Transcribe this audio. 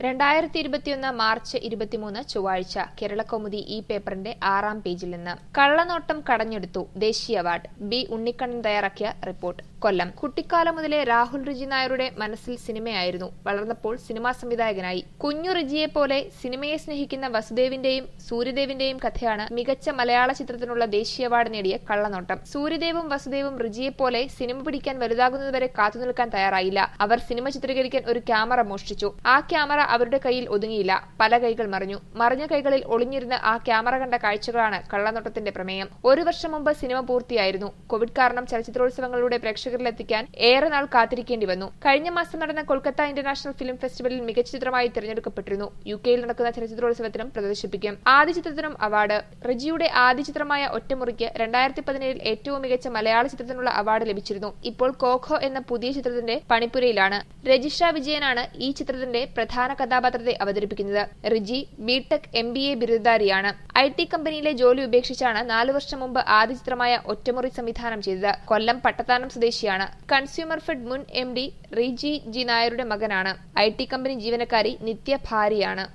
2021 March 23 ചൊവ്വാഴ്ച കേരളകൗമുദി ഈ പേപ്പറിന്റെ 6-ാം പേജിൽ നിന്ന് കള്ളനോട്ടം കടഞ്ഞെടുത്തു ദേശീയ അവാർഡ് ബി ഉണ്ണിക്കണ്ണൻ തയ്യാറാക്കിയ റിപ്പോർട്ട്. കൊല്ലം. കുട്ടിക്കാലം മുതലേ രാഹുൽ റിജി നായരുടെ മനസ്സിൽ സിനിമയായിരുന്നു. വളർന്നപ്പോൾ സിനിമാ സംവിധായകനായി. കുഞ്ഞു റിജിയെപ്പോലെ സിനിമയെ സ്നേഹിക്കുന്ന വസുദേവിന്റെയും സൂര്യദേവിന്റെയും കഥയാണ് മികച്ച മലയാള ചിത്രത്തിനുള്ള ദേശീയ അവാർഡ് നേടിയ കള്ളനോട്ടം. സൂര്യദേവും വസുദേവും റിജിയെപ്പോലെ സിനിമ പിടിക്കാൻ വലുതാകുന്നതുവരെ കാത്തുനിൽക്കാൻ തയ്യാറായില്ല. അവർ സിനിമ ചിത്രീകരിക്കാൻ ഒരു ക്യാമറ മോഷ്ടിച്ചു. ആ ക്യാമറ അവരുടെ കയ്യിൽ ഒതുങ്ങിയില്ല. പല കൈകൾ മറിഞ്ഞു. മറിഞ്ഞ കൈകളിൽ ഒളിഞ്ഞിരുന്ന് ആ ക്യാമറ കണ്ട കാഴ്ചകളാണ് കള്ളനോട്ടത്തിന്റെ പ്രമേയം. ഒരു വർഷം മുമ്പ് സിനിമ പൂർത്തിയായിരുന്നു. കോവിഡ് കാരണം ചലച്ചിത്രോത്സവങ്ങളുടെ പ്രേക്ഷകരിലെത്തിക്കാൻ ഏറെ നാൾ കാത്തിരിക്കേണ്ടി വന്നു. കഴിഞ്ഞ മാസം നടന്ന കൊൽക്കത്ത ഇന്റർനാഷണൽ ഫിലിം ഫെസ്റ്റിവലിൽ മികച്ച ചിത്രമായി തിരഞ്ഞെടുക്കപ്പെട്ടിരുന്നു. യുകെയിൽ നടക്കുന്ന ചലച്ചിത്രോത്സവത്തിനും പ്രദർശിപ്പിക്കും. ആദ്യ ചിത്രത്തിനും അവാർഡ്. റിജിയുടെ ആദ്യ ചിത്രമായ ഒറ്റമുറിക്ക് 2017 ഏറ്റവും മികച്ച മലയാള ചിത്രത്തിനുള്ള അവാർഡ് ലഭിച്ചിരുന്നു. ഇപ്പോൾ കോഖോ എന്ന പുതിയ ചിത്രത്തിന്റെ പണിപ്പുരയിലാണ്. രജിഷ വിജയനാണ് ഈ ചിത്രത്തിന്റെ പ്രധാന കഥാപാത്രത്തെ അവതരിപ്പിക്കുന്നത്. റിജി ബിടെക് MBA ബിരുദധാരിയാണ്. IT കമ്പനിയിലെ ജോലി ഉപേക്ഷിച്ചാണ് 4 വർഷം മുമ്പ് ആദ്യ ചിത്രമായ ഒറ്റമുറി സംവിധാനം ചെയ്തത്. കൊല്ലം പട്ടത്താനം സ്വദേശിയാണ്. കൺസ്യൂമർ ഫെഡ് മുൻ MD റിജി ജി നായരുടെ മകനാണ്. IT കമ്പനി ജീവനക്കാരി നിത്യ ഭാര്യയാണ്.